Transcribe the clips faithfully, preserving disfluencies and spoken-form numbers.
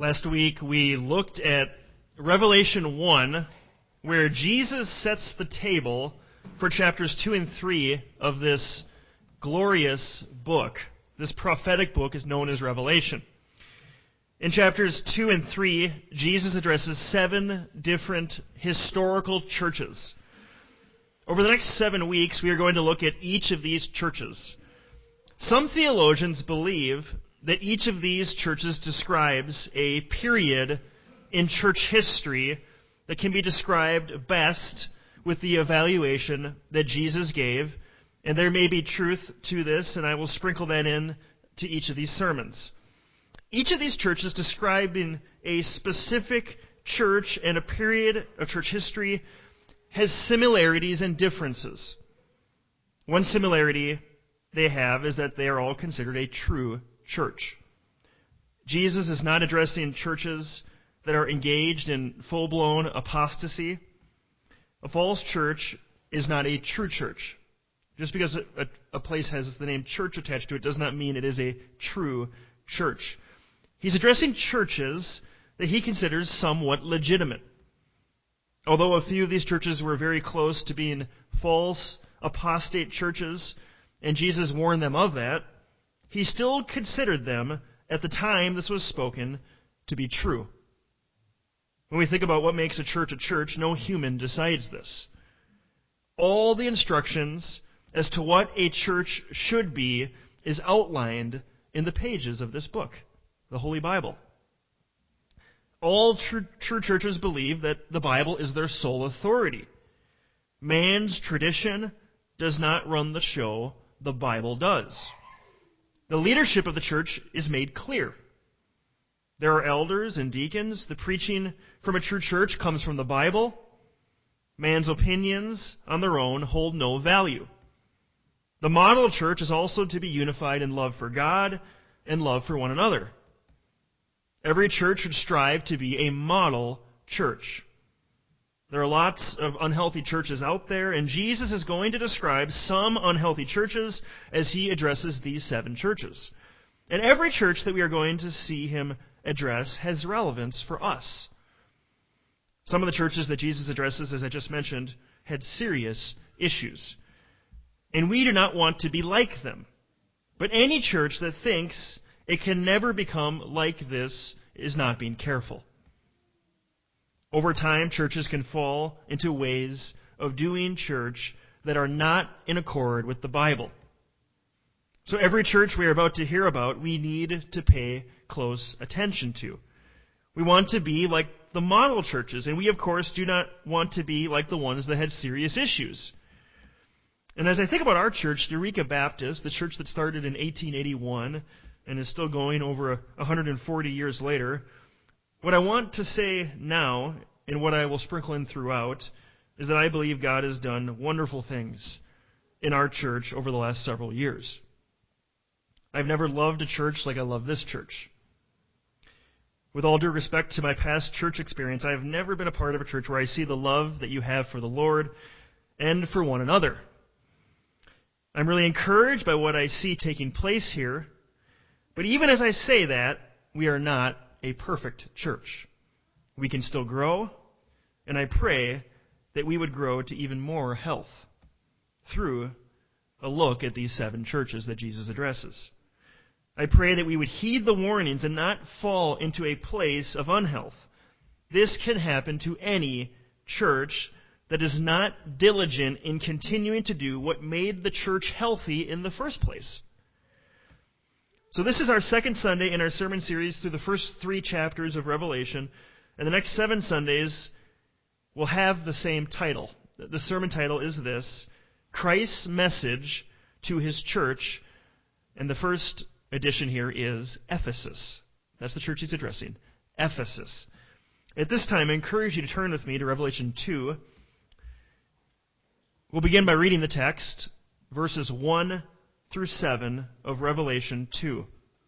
Last week we looked at Revelation one, where Jesus sets the table for chapters two and three of this glorious book. This prophetic book is known as Revelation. In chapters two and three, Jesus addresses seven different historical churches. Over the next seven weeks, we are going to look at each of these churches. Some theologians believe that each of these churches describes a period in church history that can be described best with the evaluation that Jesus gave. And there may be truth to this, and I will sprinkle that in to each of these sermons. Each of these churches describing a specific church and a period of church history has similarities and differences. One similarity they have is that they are all considered a true church. Jesus is not addressing churches that are engaged in full-blown apostasy. A false church is not a true church. Just because a, a, a place has the name church attached to it does not mean it is a true church. He's addressing churches that he considers somewhat legitimate. Although a few of these churches were very close to being false, apostate churches, and Jesus warned them of that, he still considered them, at the time this was spoken, to be true. When we think about what makes a church a church, no human decides this. All the instructions as to what a church should be is outlined in the pages of this book, the Holy Bible. All true, true churches believe that the Bible is their sole authority. Man's tradition does not run the show, the Bible does. The leadership of the church is made clear. There are elders and deacons. The preaching from a true church comes from the Bible. Man's opinions on their own hold no value. The model church is also to be unified in love for God and love for one another. Every church should strive to be a model church. There are lots of unhealthy churches out there, and Jesus is going to describe some unhealthy churches as he addresses these seven churches. And every church that we are going to see him address has relevance for us. Some of the churches that Jesus addresses, as I just mentioned, had serious issues. And we do not want to be like them. But any church that thinks it can never become like this is not being careful. Over time, churches can fall into ways of doing church that are not in accord with the Bible. So every church we are about to hear about, we need to pay close attention to. We want to be like the model churches, and we, of course, do not want to be like the ones that had serious issues. And as I think about our church, Eureka Baptist, the church that started in eighteen eighty-one and is still going over one hundred forty years later, what I want to say now, and what I will sprinkle in throughout, is that I believe God has done wonderful things in our church over the last several years. I've never loved a church like I love this church. With all due respect to my past church experience, I have never been a part of a church where I see the love that you have for the Lord and for one another. I'm really encouraged by what I see taking place here, but even as I say that, we are not a perfect church. We can still grow, and I pray that we would grow to even more health through a look at these seven churches that Jesus addresses. I pray that we would heed the warnings and not fall into a place of unhealth. This can happen to any church that is not diligent in continuing to do what made the church healthy in the first place. So this is our second Sunday in our sermon series through the first three chapters of Revelation, and the next seven Sundays will have the same title. The sermon title is this: Christ's Message to His Church, and the first edition here is Ephesus. That's the church he's addressing, Ephesus. At this time, I encourage you to turn with me to Revelation two. We'll begin by reading the text, verses one through seven of Revelation two.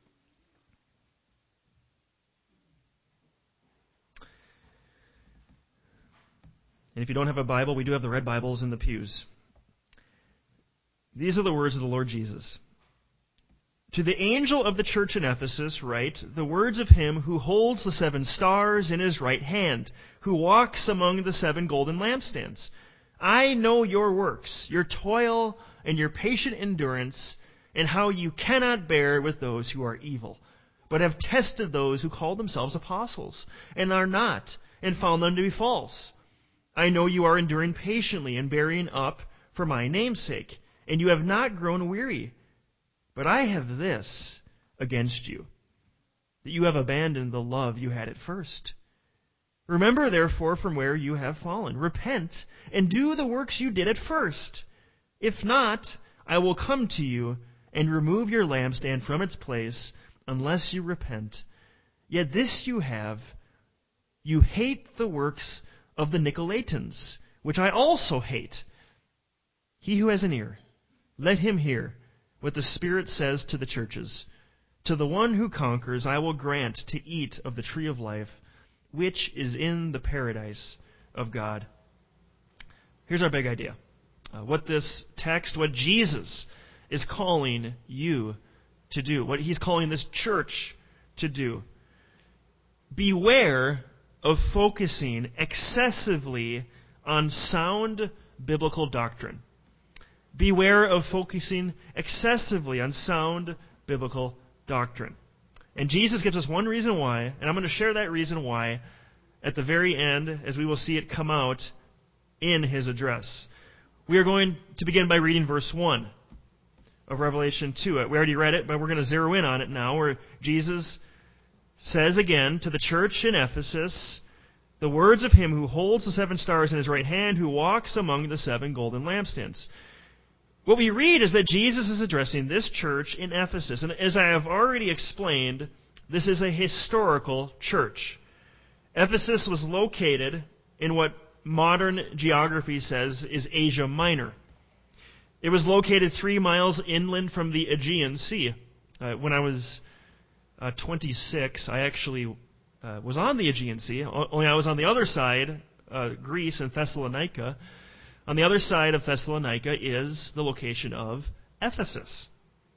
And if you don't have a Bible, we do have the red Bibles in the pews. These are the words of the Lord Jesus. To the angel of the church in Ephesus write the words of him who holds the seven stars in his right hand, who walks among the seven golden lampstands. I know your works, your toil, and your patient endurance, and how you cannot bear with those who are evil, but have tested those who call themselves apostles, and are not, and found them to be false. I know you are enduring patiently and bearing up for my name's sake, and you have not grown weary. But I have this against you, that you have abandoned the love you had at first. Remember, therefore, from where you have fallen. Repent, and do the works you did at first. If not, I will come to you and remove your lampstand from its place, unless you repent. Yet this you have, you hate the works of the Nicolaitans, which I also hate. He who has an ear, let him hear what the Spirit says to the churches. To the one who conquers, I will grant to eat of the tree of life, which is in the paradise of God. Here's our big idea. Uh, what this text, what Jesus is calling you to do, what he's calling this church to do. Beware of focusing excessively on sound biblical doctrine. Beware of focusing excessively on sound biblical doctrine. And Jesus gives us one reason why, and I'm going to share that reason why at the very end, as we will see it come out in his address. We are going to begin by reading verse one of Revelation two. We already read it, but we're going to zero in on it now, where Jesus says again to the church in Ephesus, the words of him who holds the seven stars in his right hand, who walks among the seven golden lampstands. What we read is that Jesus is addressing this church in Ephesus. And as I have already explained, this is a historical church. Ephesus was located in what modern geography says is Asia Minor. It was located three miles inland from the Aegean Sea. Uh, when I was uh, twenty-six, I actually uh, was on the Aegean Sea, only I was on the other side, uh, Greece and Thessalonica. On the other side of Thessalonica is the location of Ephesus.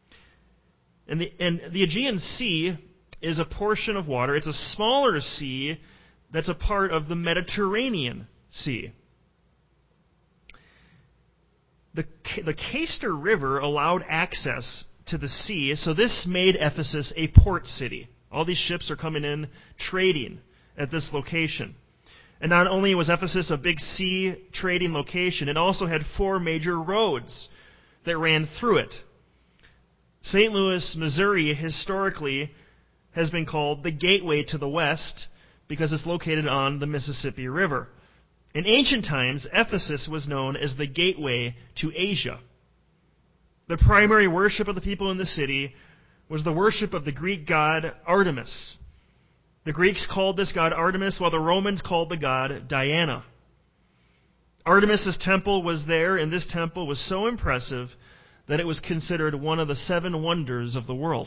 And the, and the Aegean Sea is a portion of water. It's a smaller sea that's a part of the Mediterranean Sea. The, the Cayster River allowed access to the sea, so this made Ephesus a port city. All these ships are coming in trading at this location. And not only was Ephesus a big sea trading location, it also had four major roads that ran through it. Saint Louis, Missouri, historically has been called the gateway to the west because it's located on the Mississippi River. In ancient times, Ephesus was known as the gateway to Asia. The primary worship of the people in the city was the worship of the Greek god Artemis. The Greeks called this god Artemis, while the Romans called the god Diana. Artemis' temple was there, and this temple was so impressive that it was considered one of the seven wonders of the world.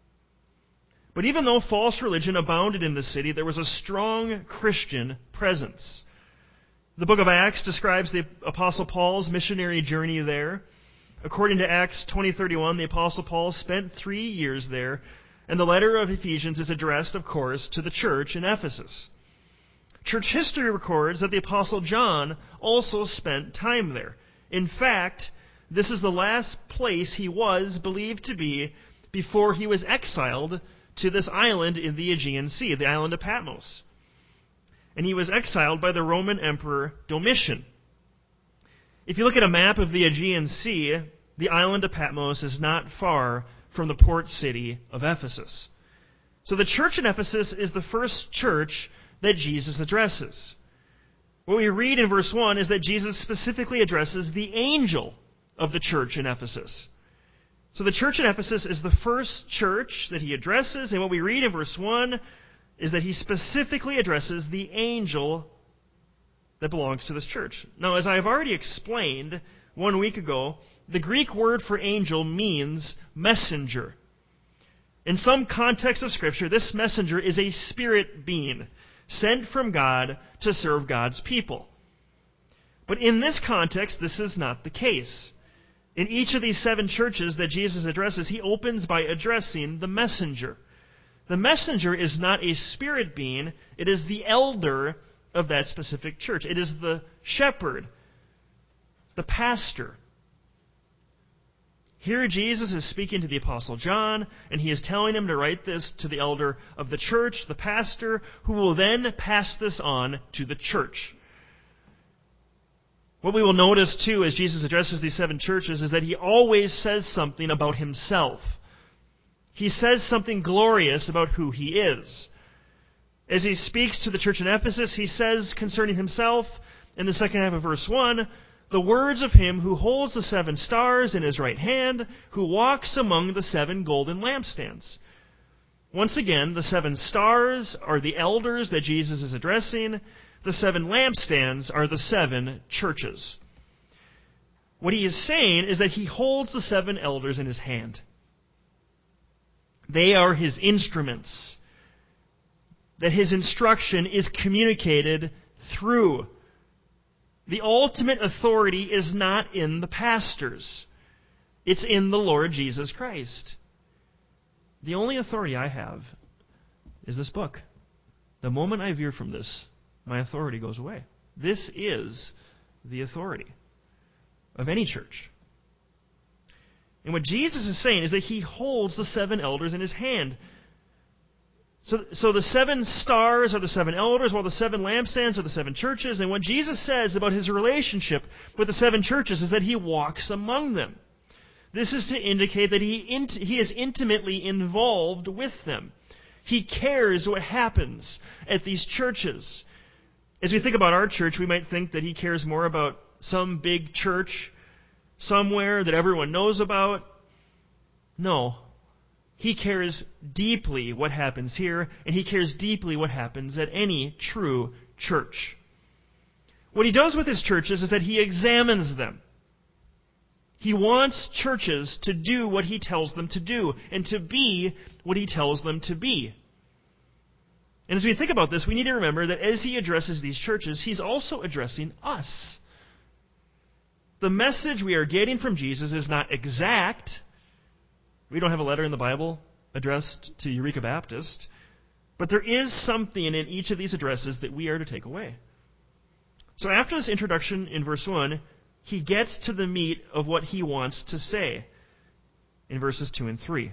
But even though false religion abounded in the city, there was a strong Christian presence. The book of Acts describes the Apostle Paul's missionary journey there. According to Acts twenty thirty-one, the Apostle Paul spent three years there, and the letter of Ephesians is addressed, of course, to the church in Ephesus. Church history records that the Apostle John also spent time there. In fact, this is the last place he was believed to be before he was exiled to this island in the Aegean Sea, the island of Patmos. And he was exiled by the Roman Emperor Domitian. If you look at a map of the Aegean Sea, the island of Patmos is not far from the port city of Ephesus. So the church in Ephesus is the first church that Jesus addresses. What we read in verse one is that Jesus specifically addresses the angel of the church in Ephesus. So the church in Ephesus is the first church that he addresses, and what we read in verse one is that he specifically addresses the angel that belongs to this church. Now, as I have already explained one week ago, the Greek word for angel means messenger. In some context of Scripture, this messenger is a spirit being sent from God to serve God's people. But in this context, this is not the case. In each of these seven churches that Jesus addresses, he opens by addressing the messenger. The messenger is not a spirit being, it is the elder of that specific church. It is the shepherd, the pastor. Here Jesus is speaking to the Apostle John, and he is telling him to write this to the elder of the church, the pastor, who will then pass this on to the church. What we will notice, too, as Jesus addresses these seven churches, is that he always says something about himself. He says something glorious about who he is. As he speaks to the church in Ephesus, he says concerning himself, in the second half of verse one, the words of him who holds the seven stars in his right hand, who walks among the seven golden lampstands. Once again, the seven stars are the elders that Jesus is addressing. The seven lampstands are the seven churches. What he is saying is that he holds the seven elders in his hand. They are his instruments. That his instruction is communicated through. The ultimate authority is not in the pastors. It's in the Lord Jesus Christ. The only authority I have is this book. The moment I veer from this, my authority goes away. This is the authority of any church. And what Jesus is saying is that he holds the seven elders in his hand. So, so the seven stars are the seven elders, while the seven lampstands are the seven churches. And what Jesus says about his relationship with the seven churches is that he walks among them. This is to indicate that he, int- he is intimately involved with them. He cares what happens at these churches. As we think about our church, we might think that he cares more about some big church somewhere that everyone knows about. No. He cares deeply what happens here, and he cares deeply what happens at any true church. What he does with his churches is that he examines them. He wants churches to do what he tells them to do, and to be what he tells them to be. And as we think about this, we need to remember that as he addresses these churches, he's also addressing us. The message we are getting from Jesus is not exact. We don't have a letter in the Bible addressed to Eureka Baptist. But there is something in each of these addresses that we are to take away. So after this introduction in verse one, he gets to the meat of what he wants to say in verses two and three.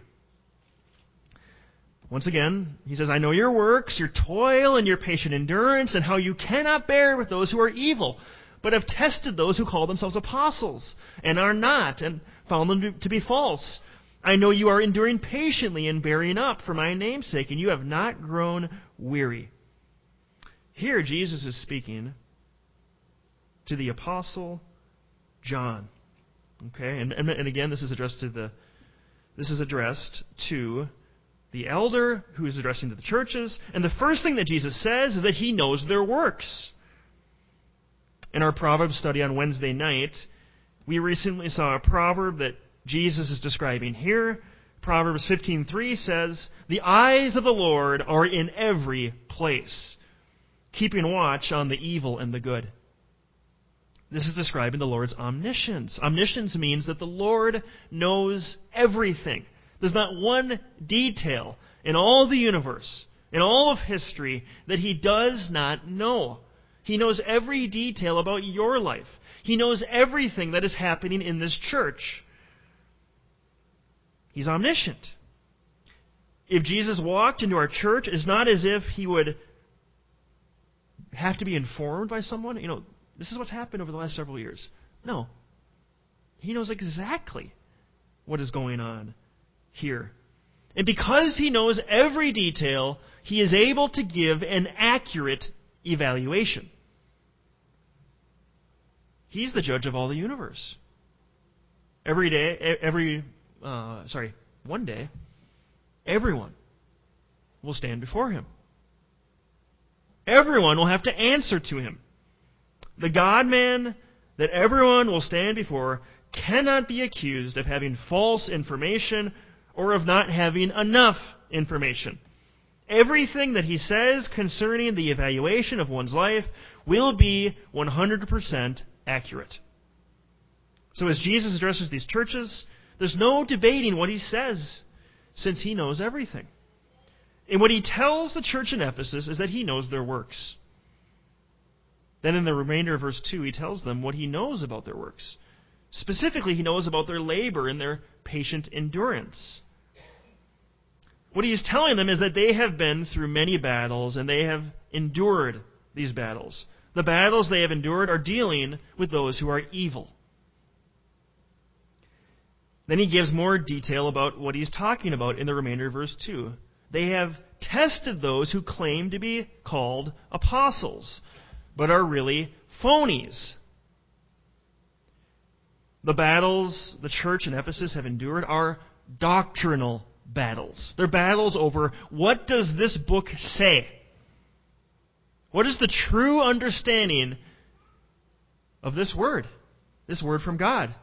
Once again, he says, I know your works, your toil, and your patient endurance, and how you cannot bear with those who are evil, but have tested those who call themselves apostles, and are not, and found them to be false. I know you are enduring patiently and bearing up for my name's sake, and you have not grown weary. Here, Jesus is speaking to the apostle John. Okay, and, and, and again, this is addressed to the this is addressed to the elder who is addressing to the churches. And the first thing that Jesus says is that he knows their works. In our Proverbs study on Wednesday night, we recently saw a proverb that Jesus is describing here. Proverbs fifteen three says, the eyes of the Lord are in every place, keeping watch on the evil and the good. This is describing the Lord's omniscience. Omniscience means that the Lord knows everything. There's not one detail in all the universe, in all of history, that he does not know. He knows every detail about your life. He knows everything that is happening in this church. He's omniscient. If Jesus walked into our church, it's not as if he would have to be informed by someone. You know, this is what's happened over the last several years. No. He knows exactly what is going on here. And because he knows every detail, he is able to give an accurate evaluation. He's the judge of all the universe. Every day, every, uh, sorry, one day, everyone will stand before him. Everyone will have to answer to him. The God-man that everyone will stand before cannot be accused of having false information or of not having enough information. Everything that he says concerning the evaluation of one's life will be one hundred percent accurate. So as Jesus addresses these churches, there's no debating what he says, since he knows everything. And what he tells the church in Ephesus is that he knows their works. Then in the remainder of verse two, he tells them what he knows about their works. Specifically, he knows about their labor and their patient endurance. What he is telling them is that they have been through many battles and they have endured these battles. The battles they have endured are dealing with those who are evil. Then he gives more detail about what he's talking about in the remainder of verse two. They have tested those who claim to be called apostles, but are really phonies. The battles the church in Ephesus have endured are doctrinal battles. They're battles over what does this book say? What is the true understanding of this word? This word from God.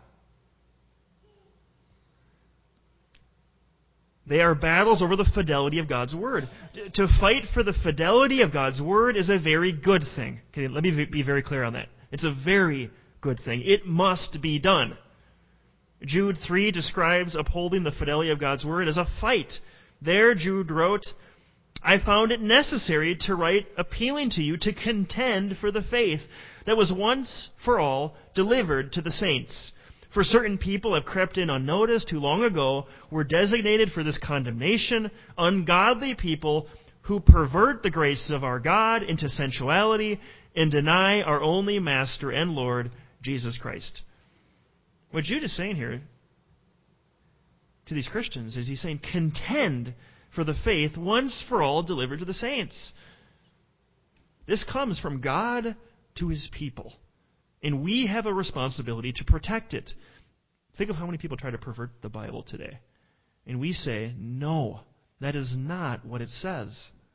They are battles over the fidelity of God's Word. To fight for the fidelity of God's Word is a very good thing. Okay, let me be very clear on that. It's a very good thing. It must be done. Jude three describes upholding the fidelity of God's Word as a fight. There, Jude wrote, I found it necessary to write appealing to you to contend for the faith that was once for all delivered to the saints. For certain people have crept in unnoticed who long ago were designated for this condemnation, ungodly people who pervert the graces of our God into sensuality and deny our only Master and Lord, Jesus Christ. What Jude is saying here to these Christians is he's saying, contend for the faith once for all delivered to the saints. This comes from God to his people. And we have a responsibility to protect it. Think of how many people try to pervert the Bible today. And we say, no, that is not what it says.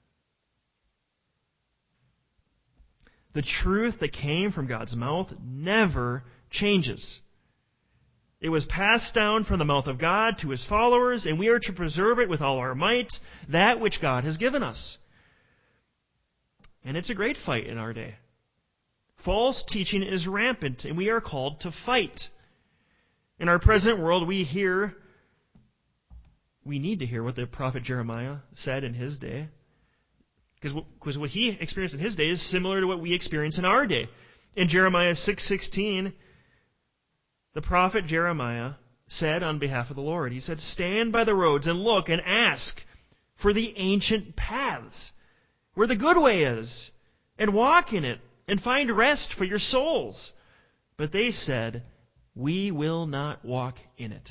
The truth that came from God's mouth never changes. It was passed down from the mouth of God to his followers, and we are to preserve it with all our might, that which God has given us. And it's a great fight in our day. False teaching is rampant, and we are called to fight. In our present world, we hear, we need to hear what the prophet Jeremiah said in his day. Because what he experienced in his day is similar to what we experience in our day. In Jeremiah six sixteen, the prophet Jeremiah said on behalf of the Lord, he said, stand by the roads and look and ask for the ancient paths, where the good way is, and walk in it, and find rest for your souls. But they said, we will not walk in it.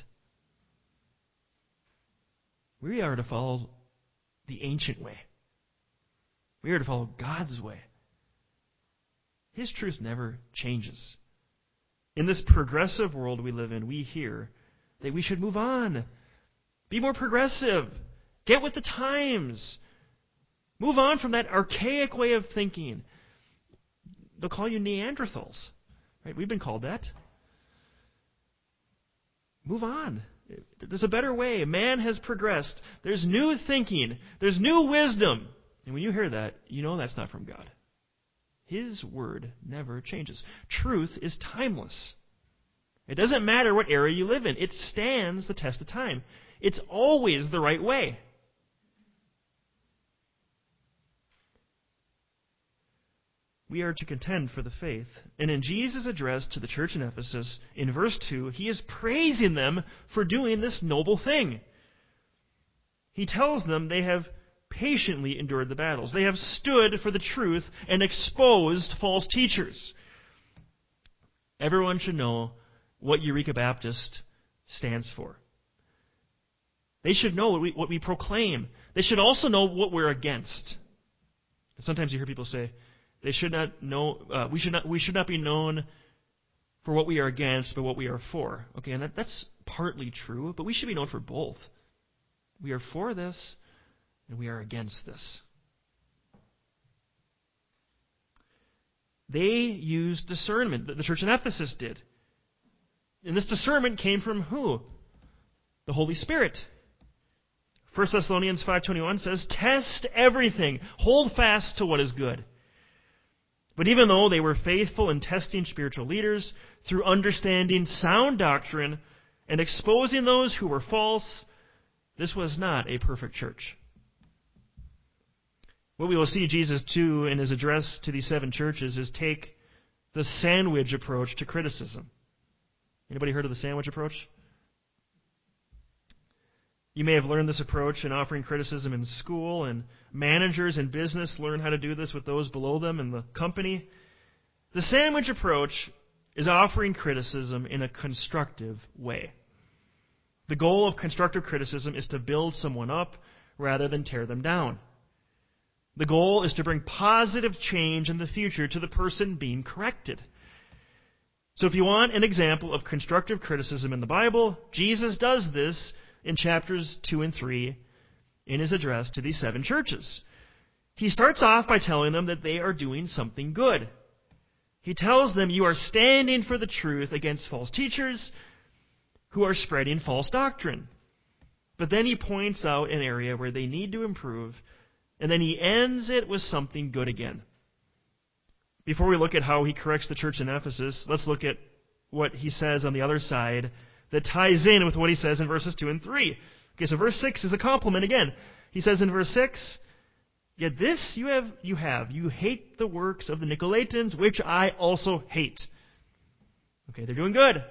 We are to follow the ancient way. We are to follow God's way. His truth never changes. In this progressive world we live in, we hear that we should move on. Be more progressive. Get with the times. Move on from that archaic way of thinking. They'll call you Neanderthals. Right? We've been called that. Move on. There's a better way. Man has progressed. There's new thinking. There's new wisdom. And when you hear that, you know that's not from God. His word never changes. Truth is timeless. It doesn't matter what era you live in. It stands the test of time. It's always the right way. We are to contend for the faith. And in Jesus' address to the church in Ephesus, in verse two, he is praising them for doing this noble thing. He tells them they have patiently endured the battles. They have stood for the truth and exposed false teachers. Everyone should know what Eureka Baptist stands for. They should know what we, what we proclaim. They should also know what we're against. Sometimes you hear people say, they should not know. Uh, we should not. We should not be known for what we are against, but what we are for. Okay, and that, that's partly true, but we should be known for both. We are for this, and we are against this. They used discernment. The church in Ephesus did, and this discernment came from who? The Holy Spirit. First Thessalonians five twenty-one says, "Test everything. Hold fast to what is good." But even though they were faithful in testing spiritual leaders through understanding sound doctrine and exposing those who were false, this was not a perfect church. What we will see Jesus do in his address to these seven churches is take the sandwich approach to criticism. Anybody heard of the sandwich approach? You may have learned this approach in offering criticism in school, and managers in business learn how to do this with those below them in the company. The sandwich approach is offering criticism in a constructive way. The goal of constructive criticism is to build someone up rather than tear them down. The goal is to bring positive change in the future to the person being corrected. So if you want an example of constructive criticism in the Bible, Jesus does this in chapters two and three in his address to these seven churches. He starts off by telling them that they are doing something good. He tells them, you are standing for the truth against false teachers who are spreading false doctrine. But then he points out an area where they need to improve, and then he ends it with something good again. Before we look at how he corrects the church in Ephesus, let's look at what he says on the other side that ties in with what he says in verses two and three. Okay, so verse six is a compliment again. He says in verse six, yet this you have, you have, you hate the works of the Nicolaitans, which I also hate. Okay, they're doing good.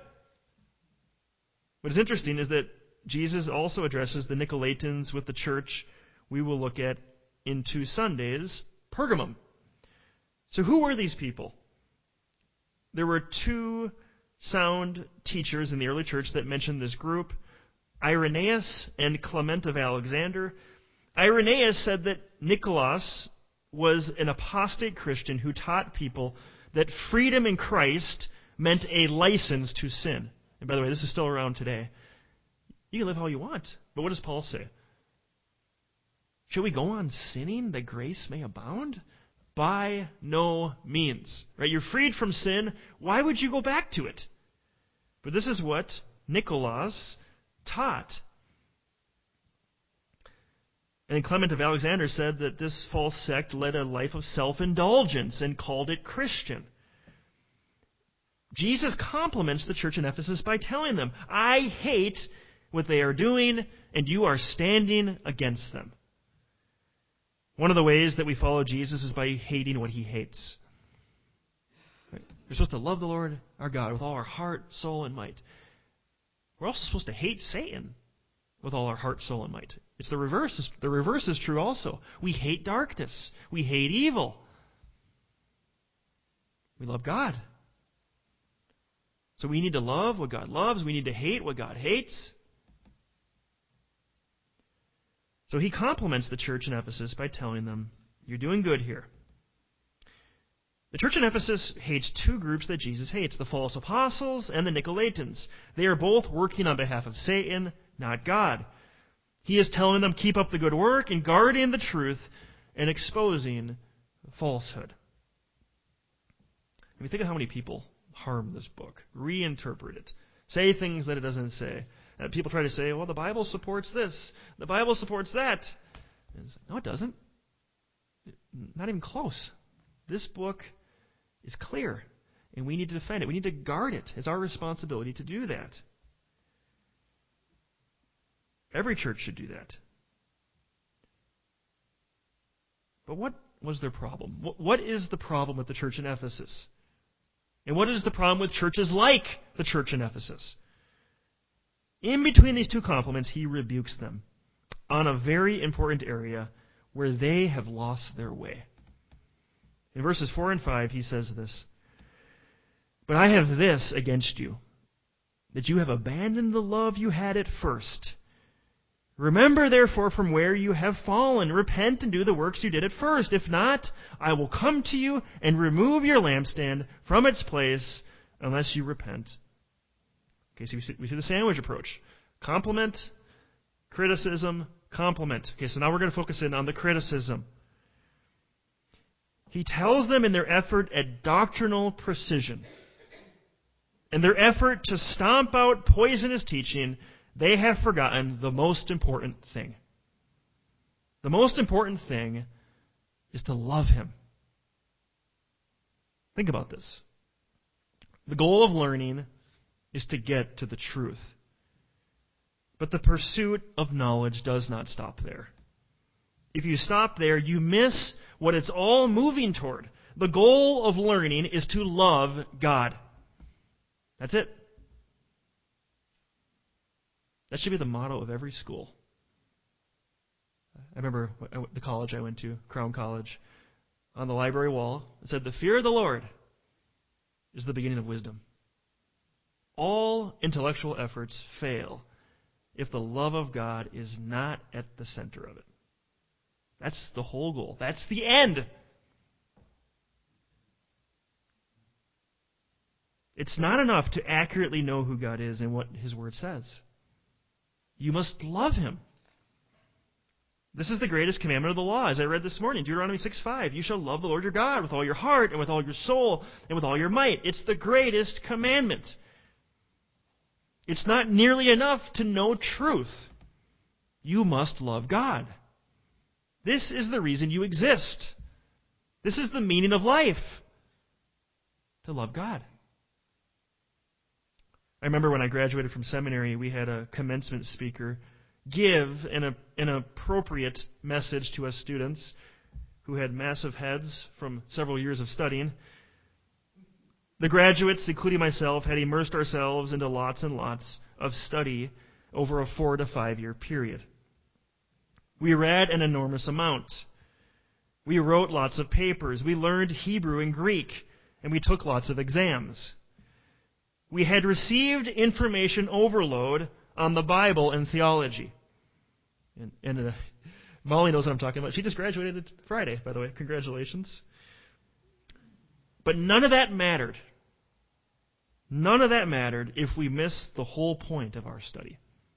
What is interesting is that Jesus also addresses the Nicolaitans with the church we will look at in two Sundays, Pergamum. So who were these people? There were two sound teachers in the early church that mentioned this group, Irenaeus and Clement of Alexander. Irenaeus said that Nicholas was an apostate Christian who taught people that freedom in Christ meant a license to sin. And by the way, this is still around today. You can live how you want. But what does Paul say? Should we go on sinning that grace may abound? By no means. Right? You're freed from sin. Why would you go back to it? But this is what Nicholas taught. And Clement of Alexander said that this false sect led a life of self-indulgence and called it Christian. Jesus compliments the church in Ephesus by telling them, I hate what they are doing, and you are standing against them. One of the ways that we follow Jesus is by hating what he hates. We're supposed to love the Lord our God with all our heart, soul, and might. We're also supposed to hate Satan with all our heart, soul, and might. It's the reverse. The reverse is true also. We hate darkness. We hate evil. We love God. So we need to love what God loves. We need to hate what God hates. So he compliments the church in Ephesus by telling them, you're doing good here. The church in Ephesus hates two groups that Jesus hates, the false apostles and the Nicolaitans. They are both working on behalf of Satan, not God. He is telling them, keep up the good work and guarding the truth and exposing falsehood. I mean, think of how many people harm this book, reinterpret it, say things that it doesn't say. Uh, people try to say, well, the Bible supports this, the Bible supports that. And it's like, no, it doesn't. Not even close. This book is clear, and we need to defend it. We need to guard it. It's our responsibility to do that. Every church should do that. But what was their problem? What is the problem with the church in Ephesus? And what is the problem with churches like the church in Ephesus? In between these two compliments, he rebukes them on a very important area where they have lost their way. In verses four and five, he says this, but I have this against you, that you have abandoned the love you had at first. Remember, therefore, from where you have fallen. Repent and do the works you did at first. If not, I will come to you and remove your lampstand from its place unless you repent. Okay, so we see, we see the sandwich approach. Compliment, criticism, compliment. Okay, so now we're going to focus in on the criticism. He tells them in their effort at doctrinal precision, in their effort to stomp out poisonous teaching, they have forgotten the most important thing. The most important thing is to love Him. Think about this. The goal of learning is to get to the truth. But the pursuit of knowledge does not stop there. If you stop there, you miss what it's all moving toward. The goal of learning is to love God. That's it. That should be the motto of every school. I remember the college I went to, Crown College, on the library wall, it said, "The fear of the Lord is the beginning of wisdom." All intellectual efforts fail if the love of God is not at the center of it. That's the whole goal. That's the end. It's not enough to accurately know who God is and what His Word says. You must love Him. This is the greatest commandment of the law, as I read this morning, Deuteronomy six five. You shall love the Lord your God with all your heart and with all your soul and with all your might. It's the greatest commandment. It's not nearly enough to know truth. You must love God. This is the reason you exist. This is the meaning of life. To love God. I remember when I graduated from seminary, we had a commencement speaker give an, an appropriate message to us students who had massive heads from several years of studying. The graduates, including myself, had immersed ourselves into lots and lots of study over a four to five year period. We read an enormous amount. We wrote lots of papers. We learned Hebrew and Greek, and we took lots of exams. We had received information overload on the Bible and theology. And, and uh, Molly knows what I'm talking about. She just graduated Friday, by the way. Congratulations. But none of that mattered. None of that mattered if we missed the whole point of our study.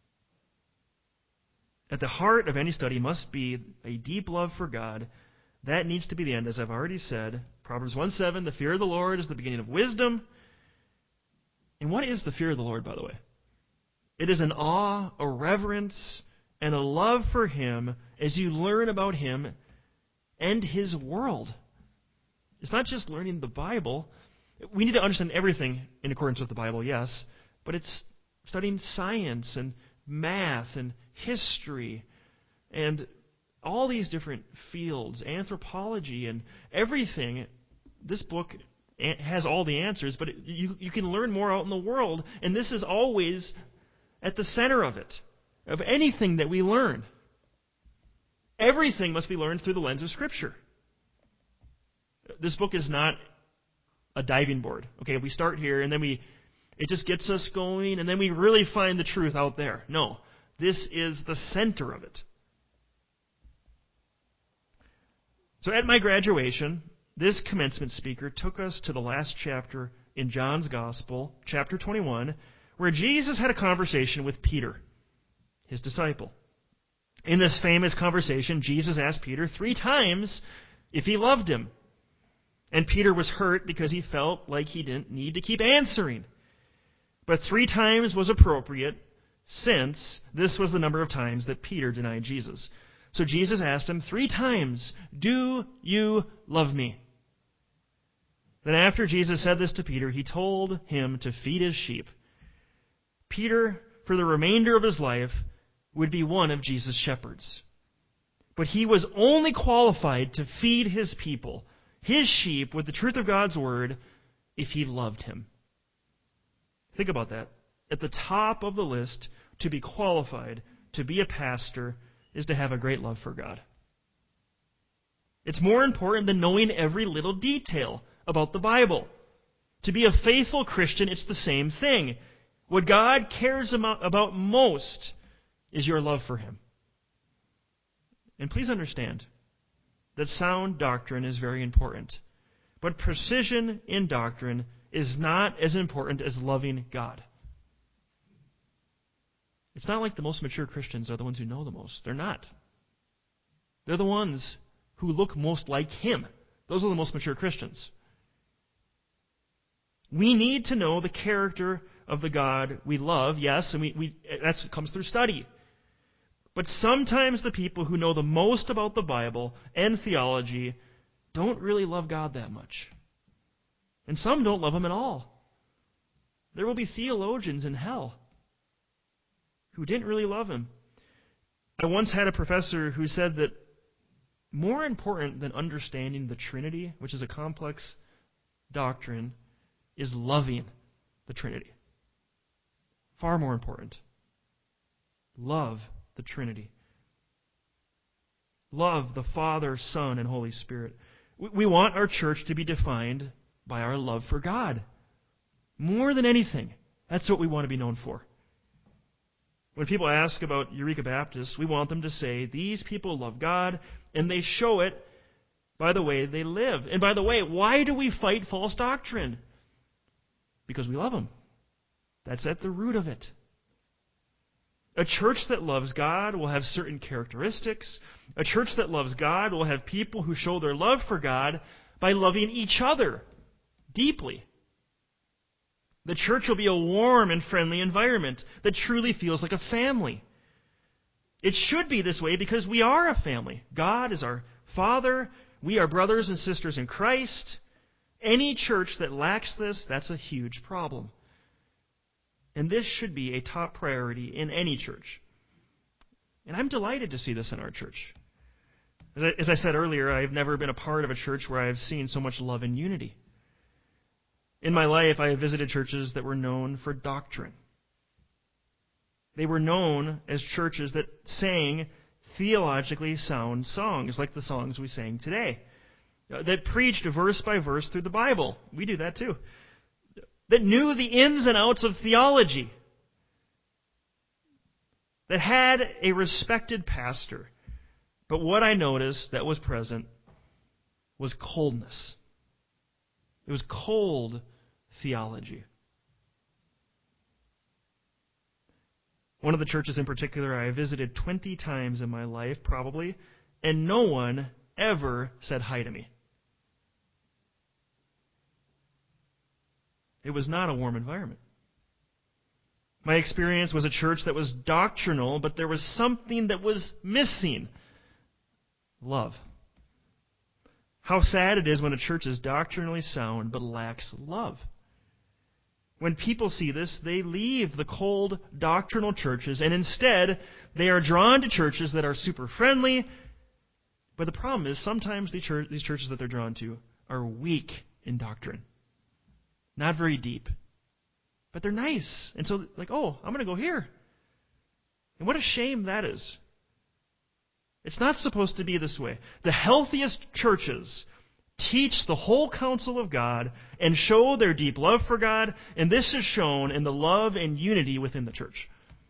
At the heart of any study must be a deep love for God. That needs to be the end, as I've already said. Proverbs one seven, the fear of the Lord is the beginning of wisdom. And what is the fear of the Lord, by the way? It is an awe, a reverence, and a love for Him as you learn about Him and His world. It's not just learning the Bible. We need to understand everything in accordance with the Bible, yes, but it's studying science and math and history and all these different fields, anthropology and everything. This book has all the answers, but it, you, you can learn more out in the world, and this is always at the center of it, of anything that we learn. Everything must be learned through the lens of Scripture. This book is not a diving board. Okay, we start here, and then we it just gets us going, and then we really find the truth out there. No, this is the center of it. So at my graduation, this commencement speaker took us to the last chapter in John's Gospel, chapter twenty-one, where Jesus had a conversation with Peter, his disciple. In this famous conversation, Jesus asked Peter three times if he loved him. And Peter was hurt because he felt like he didn't need to keep answering. But three times was appropriate, since this was the number of times that Peter denied Jesus. So Jesus asked him three times, "Do you love me?" Then after Jesus said this to Peter, he told him to feed his sheep. Peter, for the remainder of his life, would be one of Jesus' shepherds. But he was only qualified to feed his people, his sheep, with the truth of God's word, if he loved him. Think about that. At the top of the list, to be qualified to be a pastor is to have a great love for God. It's more important than knowing every little detail about the Bible. To be a faithful Christian, it's the same thing. What God cares about most is your love for Him. And please understand that sound doctrine is very important. But precision in doctrine is not as important as loving God. It's not like the most mature Christians are the ones who know the most. They're not. They're the ones who look most like Him. Those are the most mature Christians. We need to know the character of the God we love, yes, and we, we that comes through study. But sometimes the people who know the most about the Bible and theology don't really love God that much. And some don't love him at all. There will be theologians in hell who didn't really love him. I once had a professor who said that more important than understanding the Trinity, which is a complex doctrine, is loving the Trinity. Far more important. Love the Trinity. Love the Father, Son, and Holy Spirit. We want our church to be defined by our love for God. More than anything, that's what we want to be known for. When people ask about Eureka Baptist, we want them to say, these people love God, and they show it by the way they live. And by the way, why do we fight false doctrine? Because we love them. That's at the root of it. A church that loves God will have certain characteristics. A church that loves God will have people who show their love for God by loving each other deeply. The church will be a warm and friendly environment that truly feels like a family. It should be this way because we are a family. God is our Father. We are brothers and sisters in Christ. Any church that lacks this, that's a huge problem. And this should be a top priority in any church. And I'm delighted to see this in our church. As I, as I said earlier, I've never been a part of a church where I've seen so much love and unity. In my life, I have visited churches that were known for doctrine. They were known as churches that sang theologically sound songs, like the songs we sang today, that preached verse by verse through the Bible. We do that too. That knew the ins and outs of theology, that had a respected pastor. But what I noticed that was present was coldness. It was cold theology. One of the churches in particular I visited twenty times in my life, probably, and no one ever said hi to me. It was not a warm environment. My experience was a church that was doctrinal, but there was something that was missing. Love. How sad it is when a church is doctrinally sound but lacks love. When people see this, they leave the cold doctrinal churches, and instead they are drawn to churches that are super friendly. But the problem is sometimes these churches that they're drawn to are weak in doctrine. Not very deep. But they're nice. And so, like, oh, I'm going to go here. And what a shame that is. It's not supposed to be this way. The healthiest churches teach the whole counsel of God and show their deep love for God, and this is shown in the love and unity within the church.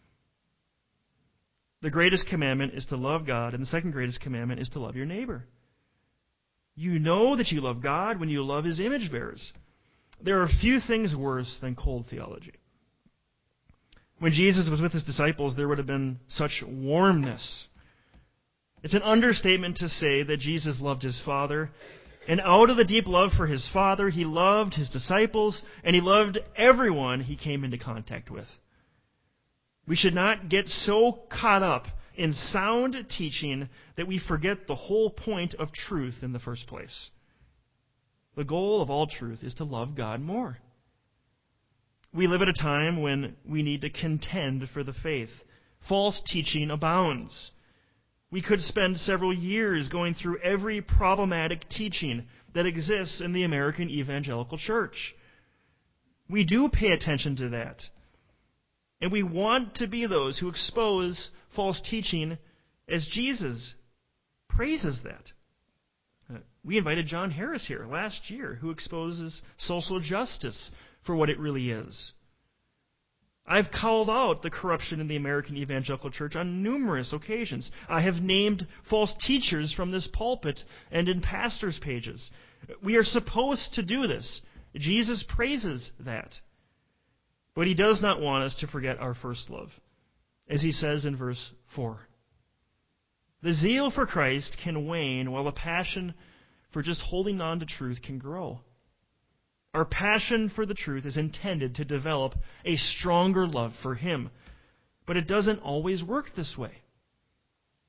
The greatest commandment is to love God, and the second greatest commandment is to love your neighbor. You know that you love God when you love His image bearers. There are few things worse than cold theology. When Jesus was with His disciples, there would have been such warmness. It's an understatement to say that Jesus loved His Father, and out of the deep love for His Father, He loved His disciples, and He loved everyone He came into contact with. We should not get so caught up in sound teaching that we forget the whole point of truth in the first place. The goal of all truth is to love God more. We live at a time when we need to contend for the faith. False teaching abounds. We could spend several years going through every problematic teaching that exists in the American evangelical church. We do pay attention to that. And we want to be those who expose false teaching as Jesus praises that. We invited John Harris here last year, who exposes social justice for what it really is. I've called out the corruption in the American evangelical church on numerous occasions. I have named false teachers from this pulpit and in pastors' pages. We are supposed to do this. Jesus praises that. But He does not want us to forget our first love, as He says in verse four. The zeal for Christ can wane while the passion for just holding on to truth can grow. Our passion for the truth is intended to develop a stronger love for Him. But it doesn't always work this way.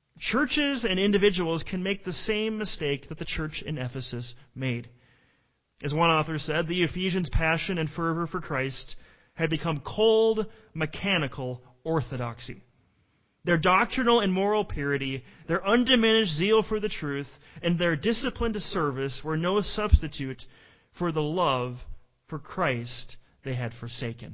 Churches and individuals can make the same mistake that the church in Ephesus made. As one author said, the Ephesians' passion and fervor for Christ had become cold, mechanical orthodoxy. Their doctrinal and moral purity, their undiminished zeal for the truth, and their disciplined service were no substitute for the love for Christ they had forsaken.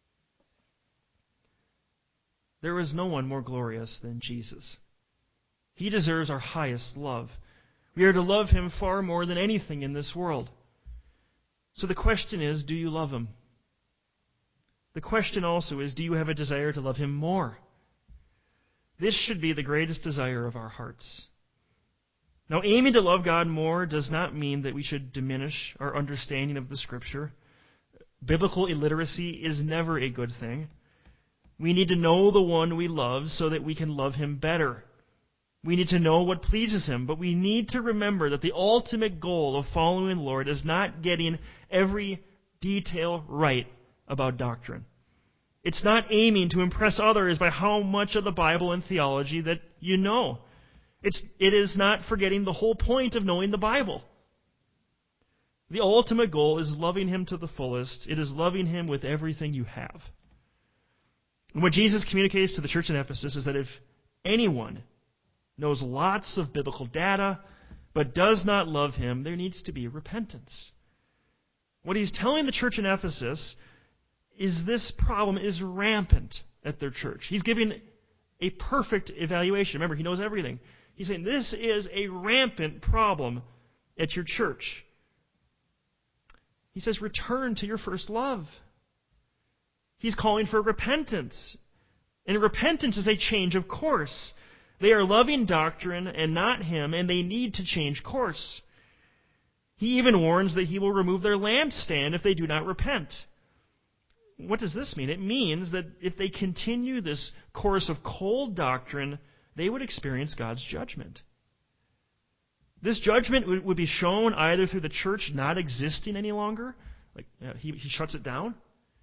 There is no one more glorious than Jesus. He deserves our highest love. We are to love Him far more than anything in this world. So the question is, do you love Him? The question also is, do you have a desire to love Him more? This should be the greatest desire of our hearts. Now, aiming to love God more does not mean that we should diminish our understanding of the Scripture. Biblical illiteracy is never a good thing. We need to know the one we love so that we can love Him better. We need to know what pleases Him, but we need to remember that the ultimate goal of following the Lord is not getting every detail right about doctrine. It's not aiming to impress others by how much of the Bible and theology that you know. It's, it is not forgetting the whole point of knowing the Bible. The ultimate goal is loving Him to the fullest. It is loving Him with everything you have. And what Jesus communicates to the church in Ephesus is that if anyone knows lots of biblical data but does not love Him, there needs to be repentance. What He's telling the church in Ephesus is this problem is rampant at their church. He's giving a perfect evaluation. Remember, He knows everything. He's saying this is a rampant problem at your church. He says, return to your first love. He's calling for repentance. And repentance is a change of course. They are loving doctrine and not Him, and they need to change course. He even warns that He will remove their lampstand if they do not repent. What does this mean? It means that if they continue this course of cold doctrine, they would experience God's judgment. This judgment would be shown either through the church not existing any longer, like uh, he, he shuts it down,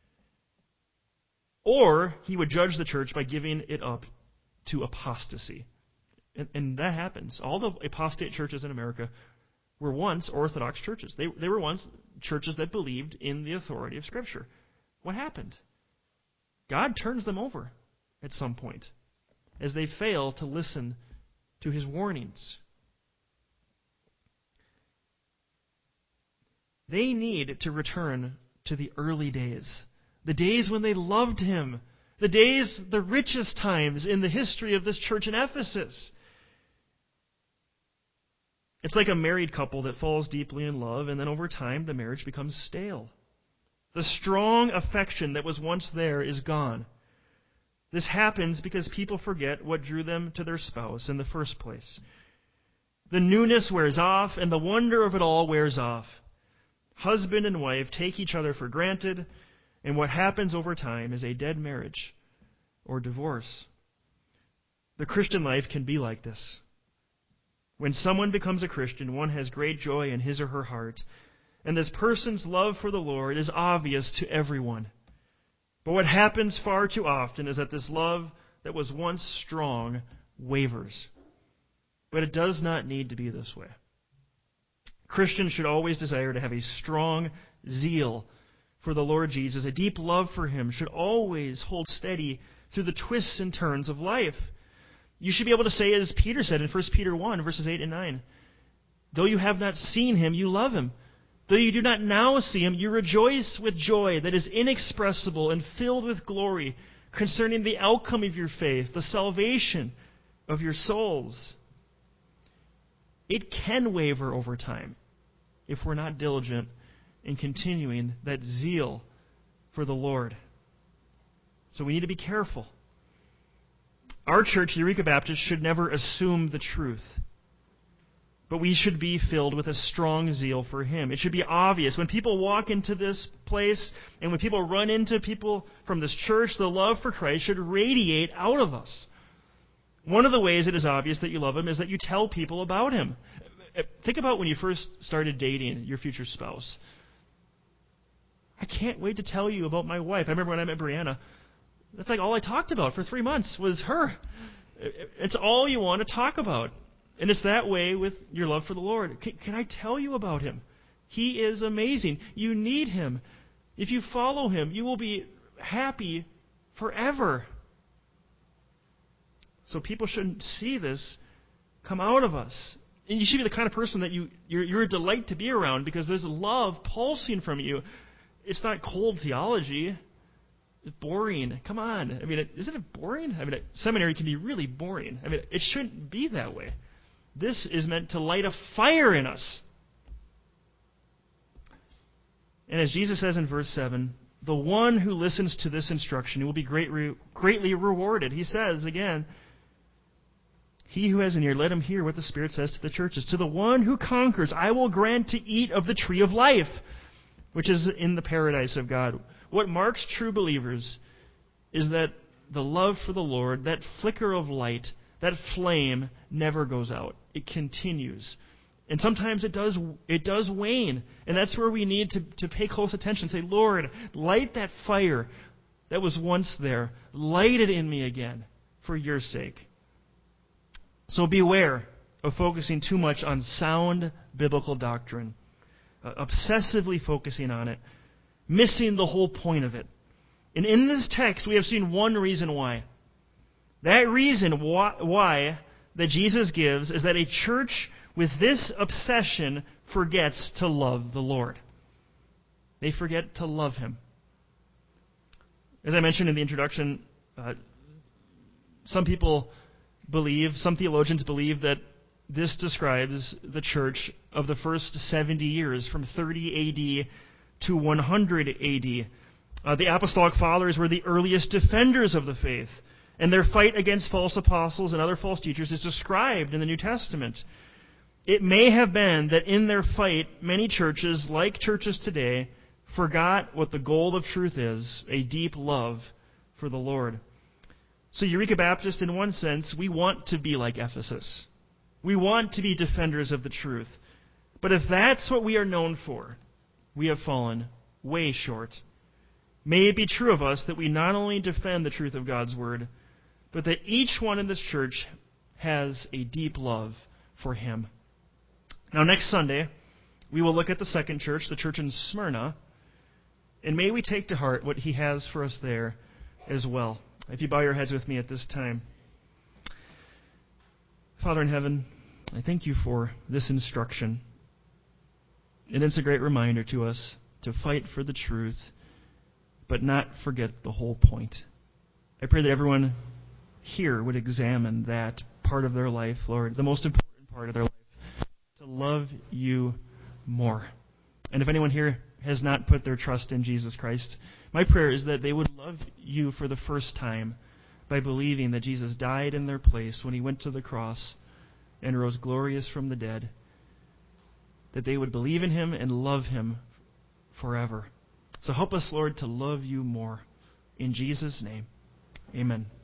or He would judge the church by giving it up to apostasy. And, and that happens. All the apostate churches in America were once Orthodox churches. They, they were once churches that believed in the authority of Scripture. What happened? God turns them over at some point as they fail to listen to His warnings. They need to return to the early days, the days when they loved Him, the days, the richest times in the history of this church in Ephesus. It's like a married couple that falls deeply in love, and then over time the marriage becomes stale. The strong affection that was once there is gone. This happens because people forget what drew them to their spouse in the first place. The newness wears off, and the wonder of it all wears off. Husband and wife take each other for granted, and what happens over time is a dead marriage or divorce. The Christian life can be like this. When someone becomes a Christian, one has great joy in his or her heart, and this person's love for the Lord is obvious to everyone. But what happens far too often is that this love that was once strong wavers. But it does not need to be this way. Christians should always desire to have a strong zeal for the Lord Jesus. A deep love for Him should always hold steady through the twists and turns of life. You should be able to say, as Peter said in First Peter one, verses eight and nine, though you have not seen Him, you love Him. Though you do not now see Him, you rejoice with joy that is inexpressible and filled with glory concerning the outcome of your faith, the salvation of your souls. It can waver over time if we're not diligent in continuing that zeal for the Lord. So we need to be careful. Our church, Eureka Baptist, should never assume the truth. But we should be filled with a strong zeal for Him. It should be obvious. When people walk into this place and when people run into people from this church, the love for Christ should radiate out of us. One of the ways it is obvious that you love Him is that you tell people about Him. Think about when you first started dating your future spouse. I can't wait to tell you about my wife. I remember when I met Brianna, that's like all I talked about for three months was her. It's all you want to talk about. And it's that way with your love for the Lord. Can, can I tell you about Him? He is amazing. You need Him. If you follow Him, you will be happy forever. So people shouldn't see this come out of us. And you should be the kind of person that you, you're, you're a delight to be around because there's love pulsing from you. It's not cold theology. It's boring. Come on. I mean, isn't it boring? I mean, seminary can be really boring. I mean, it shouldn't be that way. This is meant to light a fire in us. And as Jesus says in verse seven, the one who listens to this instruction will be great, re- greatly rewarded. He says again, he who has an ear, let him hear what the Spirit says to the churches. To the one who conquers, I will grant to eat of the tree of life, which is in the paradise of God. What marks true believers is that the love for the Lord, that flicker of light, that flame never goes out. It continues. And sometimes it does it does wane. And that's where we need to, to pay close attention. Say, Lord, light that fire that was once there. Light it in me again for your sake. So beware of focusing too much on sound biblical doctrine, uh, obsessively focusing on it, missing the whole point of it. And in this text, we have seen one reason why. That reason why, why that Jesus gives is that a church with this obsession forgets to love the Lord. They forget to love Him. As I mentioned in the introduction, uh, some people believe, some theologians believe that this describes the church of the first seventy years, from thirty A D to one hundred A D. Uh, the Apostolic Fathers were the earliest defenders of the faith, and their fight against false apostles and other false teachers is described in the New Testament. It may have been that in their fight, many churches, like churches today, forgot what the goal of truth is, a deep love for the Lord. So Eureka Baptist, in one sense, we want to be like Ephesus. We want to be defenders of the truth. But if that's what we are known for, we have fallen way short. May it be true of us that we not only defend the truth of God's Word, but that each one in this church has a deep love for Him. Now, next Sunday, we will look at the second church, the church in Smyrna, and may we take to heart what He has for us there as well. If you bow your heads with me at this time. Father in heaven, I thank You for this instruction. And it's a great reminder to us to fight for the truth, but not forget the whole point. I pray that everyone here would examine that part of their life, Lord, the most important part of their life, to love You more. And if anyone here has not put their trust in Jesus Christ, my prayer is that they would love You for the first time by believing that Jesus died in their place when He went to the cross and rose glorious from the dead, that they would believe in Him and love Him forever. So help us, Lord, to love You more. In Jesus' name, amen.